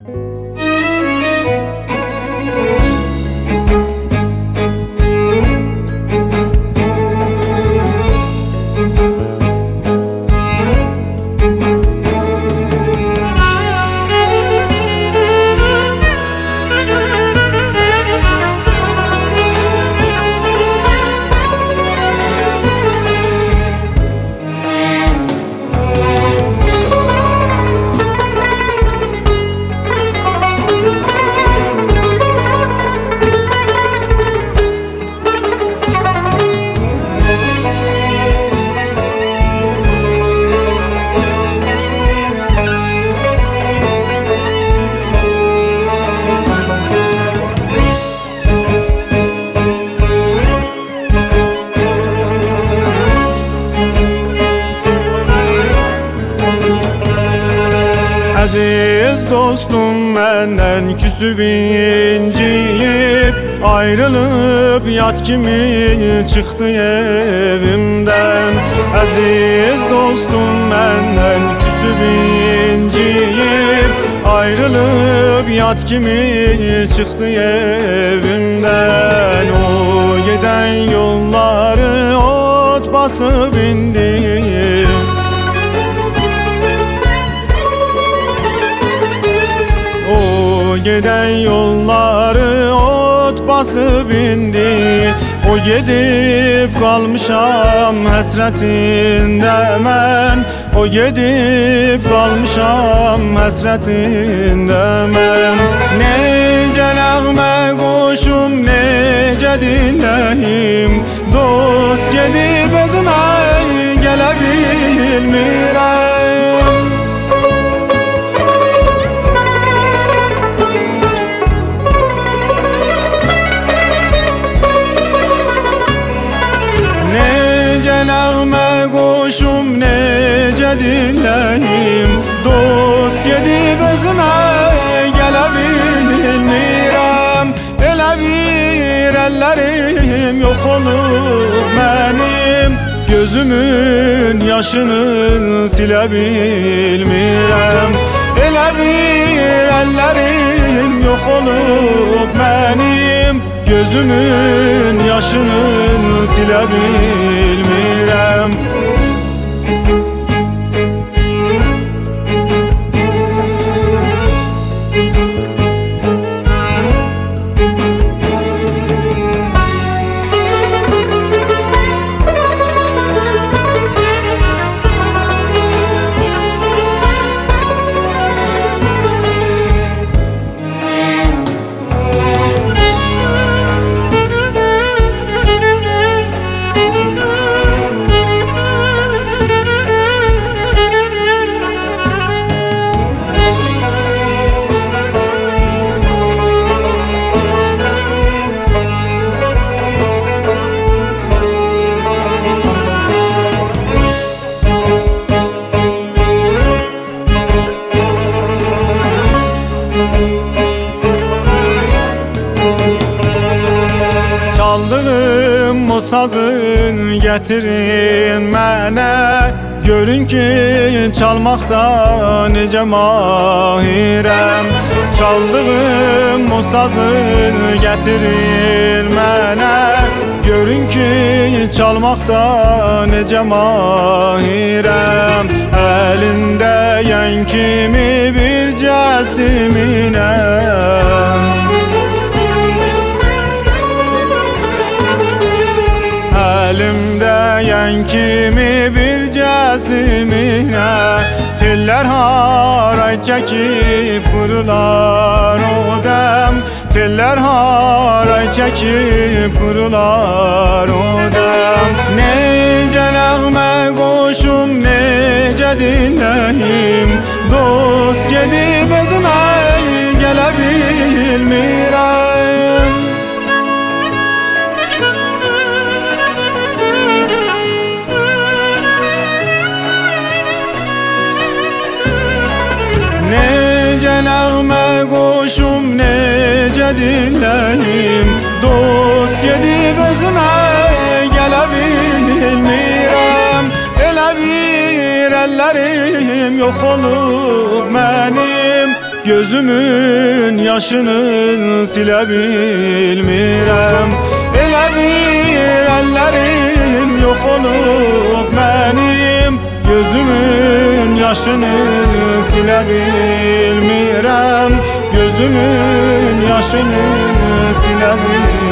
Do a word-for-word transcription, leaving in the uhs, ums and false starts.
Aziz dostum benden küsüp inciyip ayrılıp yat kimi çıktı evimden. Aziz dostum benden küsüp inciyip ayrılıp yat kimi çıktı evimden. O giden yolları ot basıp indi, giden yolları ot basıp indi. O gidip kalmışam hasretinde men, o gidip kalmışam hasretinde men. Nece nəğmə qoşum, nece dinleyim, dost gelip özüme gələ bilmirəm. Nəğmə qoşum, necə dinləyim, dost gedib özümə gələ bilmirəm. Elə bir əllərim yox olub mənim, gözümün yaşını silə bilmirəm. Elə bir əllərim yox olub mənim, gözümün yaşını silə bilmirəm. Çaldığım o sazı getirin mənə, görün ki çalmaqda necə mahirəm. Çaldığım o sazı getirin mənə, görün ki çalmaqda necə mahirəm. Əlində yən kimi bir cəsiminəm, əlimdə yən kimi bir cəsiminə. Tellər haray çəkib qırılar o dəm, tellər haray çəkib qırılar o dəm. Necə nəğmə qoşum, necə dinləyim, dost gedib özümə gələ bilmirəm. Necə nəğmə qoşum, necə dinləyim, dost gedib özümə gələ bilmirəm. Elə bir əllərim yox olub mənim, gözümün yaşını sile bilmirəm. Elə bir əllərim yox olub mənim, gözümün yaşını sile bilmirəm. Gözümün yaşını sile bilmirəm.